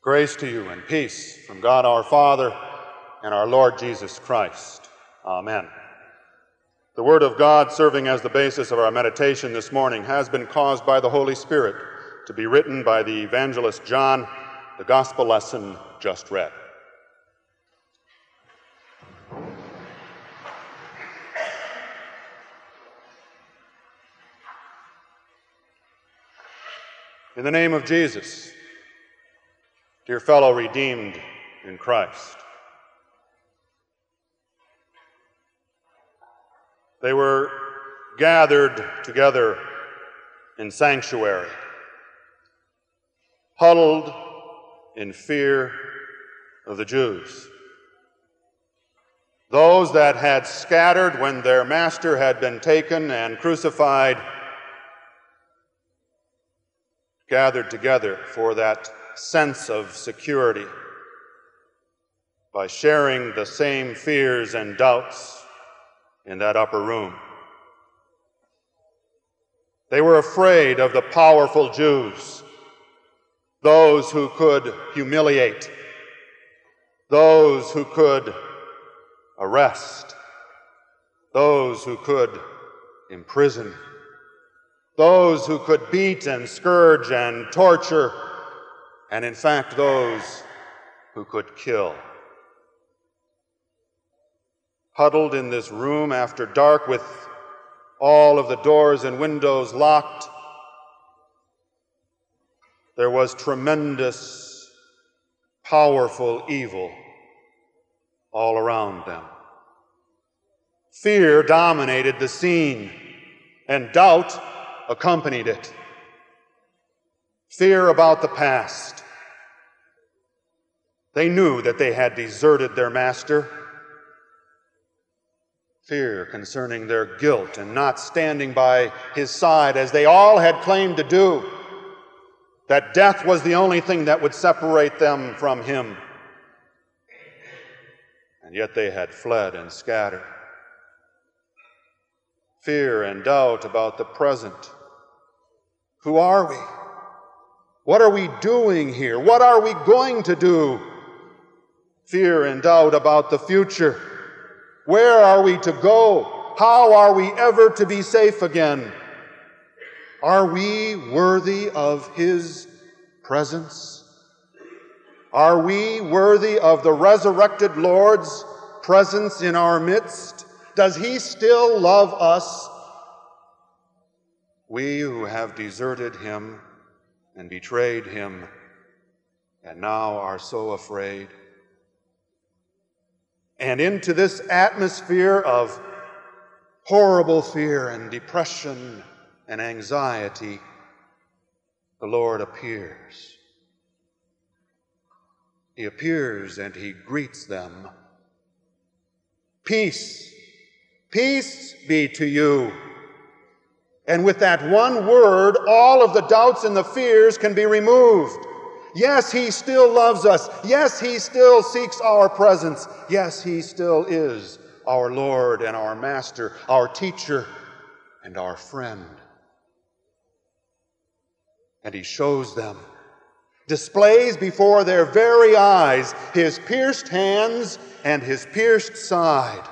Grace to you and peace from God our Father and our Lord Jesus Christ. Amen. The Word of God, serving as the basis of our meditation this morning, has been caused by the Holy Spirit to be written by the evangelist John, the gospel lesson just read. In the name of Jesus, dear fellow redeemed in Christ. They were gathered together in sanctuary, huddled in fear of the Jews. Those that had scattered when their master had been taken and crucified gathered together for that sense of security by sharing the same fears and doubts in that upper room. They were afraid of the powerful Jews, those who could humiliate, those who could arrest, those who could imprison, those who could beat and scourge and torture, and in fact, those who could kill. Huddled in this room after dark with all of the doors and windows locked, there was tremendous, powerful evil all around them. Fear dominated the scene, and doubt accompanied it. Fear about the past. They knew that they had deserted their master. Fear concerning their guilt and not standing by his side as they all had claimed to do, that death was the only thing that would separate them from him. And yet they had fled and scattered. Fear and doubt about the present. Who are we? What are we doing here? What are we going to do? Fear and doubt about the future. Where are we to go? How are we ever to be safe again? Are we worthy of his presence? Are we worthy of the resurrected Lord's presence in our midst? Does he still love us? We who have deserted him and betrayed him and now are so afraid. And into this atmosphere of horrible fear and depression and anxiety, the Lord appears. He appears and he greets them. Peace, peace be to you. And with that one word, all of the doubts and the fears can be removed. Yes, he still loves us. Yes, he still seeks our presence. Yes, he still is our Lord and our Master, our teacher and our friend. And he shows them, displays before their very eyes his pierced hands and his pierced side.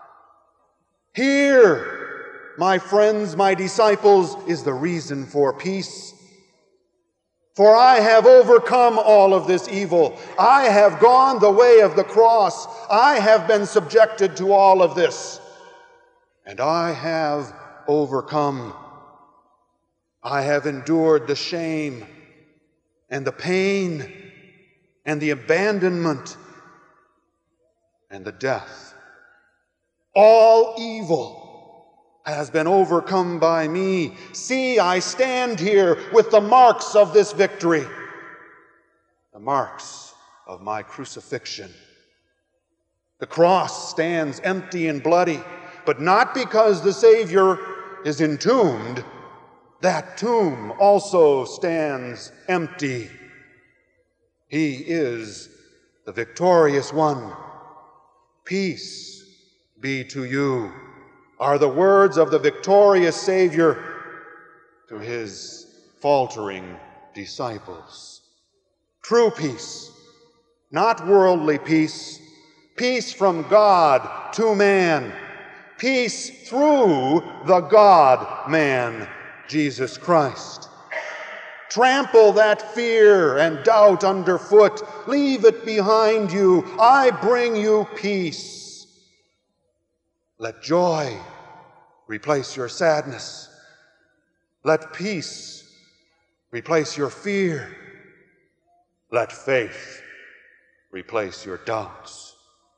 Here, my friends, my disciples, is the reason for peace. For I have overcome all of this evil. I have gone the way of the cross. I have been subjected to all of this. And I have overcome. I have endured the shame and the pain and the abandonment and the death. All evil has been overcome by me. See, I stand here with the marks of this victory, the marks of my crucifixion. The cross stands empty and bloody, but not because the Savior is entombed. That tomb also stands empty. He is the victorious one. Peace be to you, are the words of the victorious Savior to his faltering disciples. true peace, not worldly peace, peace from God to man, peace through the God-man, Jesus Christ. Trample that fear and doubt underfoot. Leave it behind you. I bring you peace. Let joy replace your sadness. Let peace replace your fear. Let faith replace your doubts.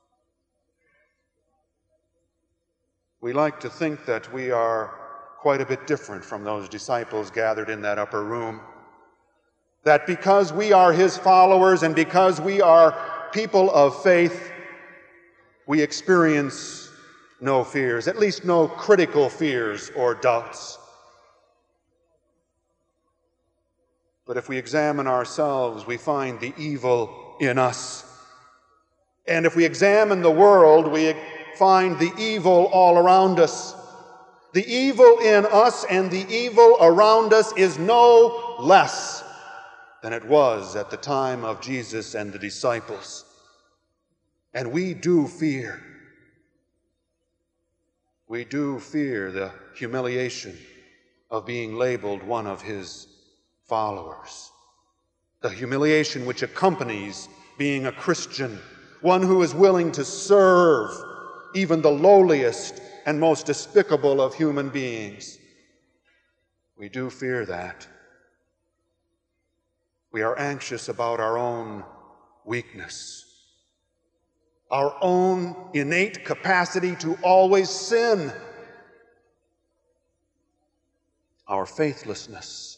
We like to think that we are quite a bit different from those disciples gathered in that upper room. That because we are his followers and because we are people of faith, we experience no fears, at least no critical fears or doubts. But if we examine ourselves, we find the evil in us. And if we examine the world, we find the evil all around us. The evil in us and the evil around us is no less than it was at the time of Jesus and the disciples. And we do fear. We do fear the humiliation of being labeled one of his followers. The humiliation which accompanies being a Christian, one who is willing to serve even the lowliest and most despicable of human beings. We do fear that. We are anxious about our own weakness, our own innate capacity to always sin, our faithlessness.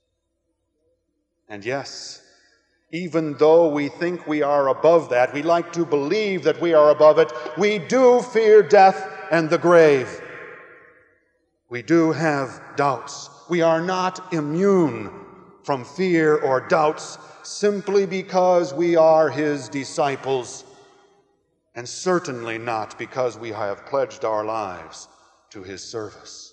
And yes, even though we think we are above that, we like to believe that we are above it, we do fear death and the grave. We do have doubts. We are not immune from fear or doubts simply because we are his disciples, and certainly not because we have pledged our lives to his service.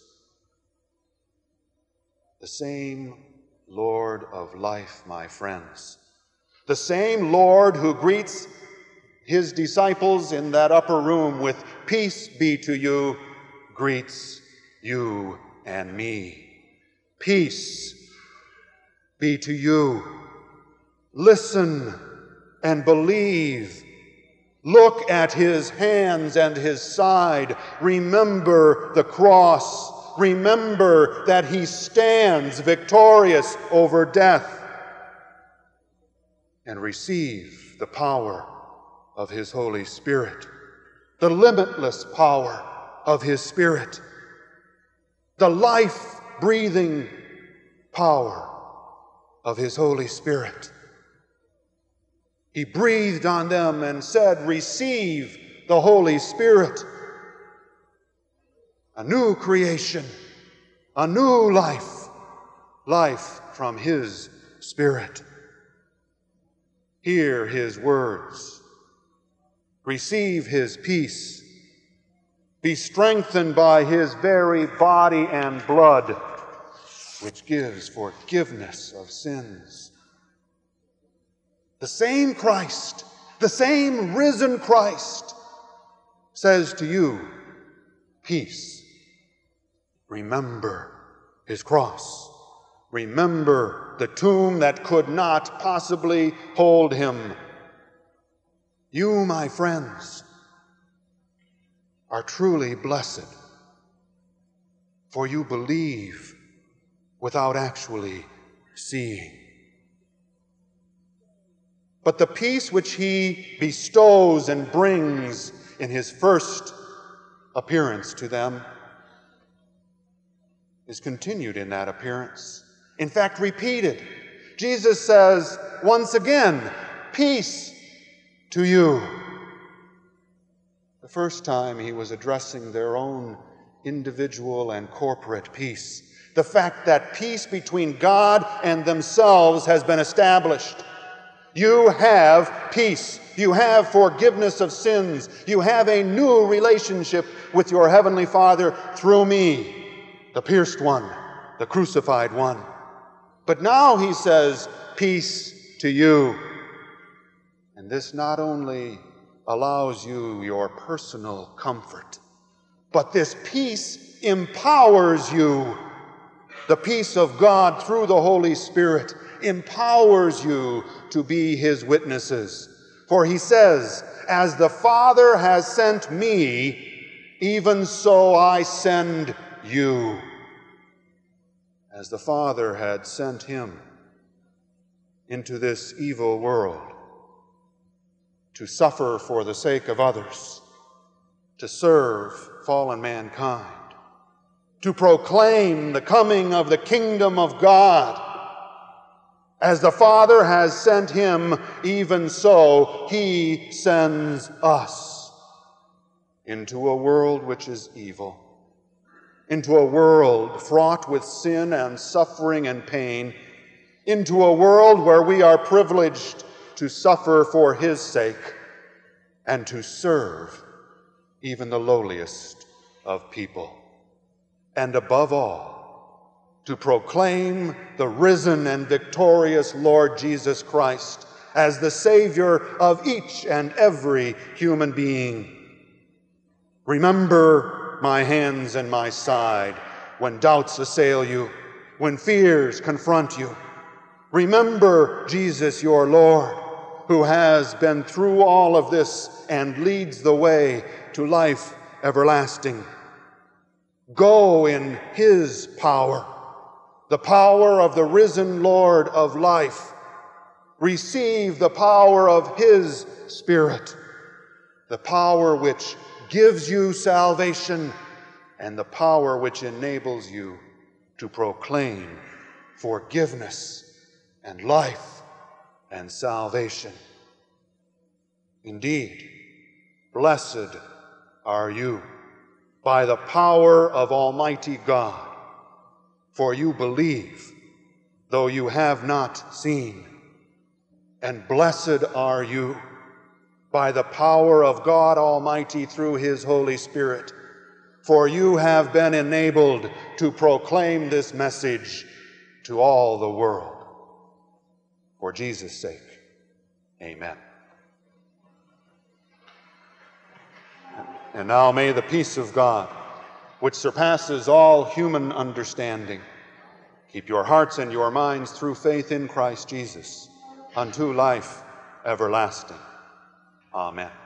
The same Lord of life, my friends, the same Lord who greets his disciples in that upper room with "Peace be to you," greets you and me. Peace be to you. Listen and believe. Look at his hands and his side. Remember the cross. Remember that he stands victorious over death. And receive the power of his Holy Spirit, the limitless power of his Spirit, the life-breathing power of his Holy Spirit. He breathed on them and said, "Receive the Holy Spirit." A new creation, a new life, life from his Spirit. Hear his words. Receive his peace. Be strengthened by his very body and blood, which gives forgiveness of sins. The same Christ, the same risen Christ, says to you, peace. Remember his cross. Remember the tomb that could not possibly hold him. You, my friends, are truly blessed, for you believe without actually seeing. But the peace which he bestows and brings in his first appearance to them is continued in that appearance. In fact, repeated. Jesus says once again, "Peace to you." The first time he was addressing their own individual and corporate peace. The fact that peace between God and themselves has been established. You have peace. You have forgiveness of sins. You have a new relationship with your Heavenly Father through me, the pierced one, the crucified one. But now he says, "Peace to you. And this not only allows you your personal comfort, but this peace empowers you. The peace of God through the Holy Spirit empowers you to be His witnesses. For He says, as the Father has sent me, even so I send you. As the Father had sent Him into this evil world to suffer for the sake of others, to serve fallen mankind, to proclaim the coming of the kingdom of God. As the Father has sent Him, even so He sends us into a world which is evil, into a world fraught with sin and suffering and pain, into a world where we are privileged to suffer for His sake and to serve even the lowliest of people. And above all, to proclaim the risen and victorious Lord Jesus Christ as the Savior of each and every human being. Remember my hands and my side when doubts assail you, when fears confront you. Remember Jesus, your Lord, who has been through all of this and leads the way to life everlasting. Go in His power, the power of the risen Lord of life. Receive the power of His Spirit, the power which gives you salvation and the power which enables you to proclaim forgiveness and life and salvation. Indeed, blessed are you by the power of Almighty God, for you believe, though you have not seen. And blessed are you by the power of God Almighty through His Holy Spirit, for you have been enabled to proclaim this message to all the world. For Jesus' sake, amen. And now may the peace of God, which surpasses all human understanding, keep your hearts and your minds through faith in Christ Jesus unto life everlasting. Amen.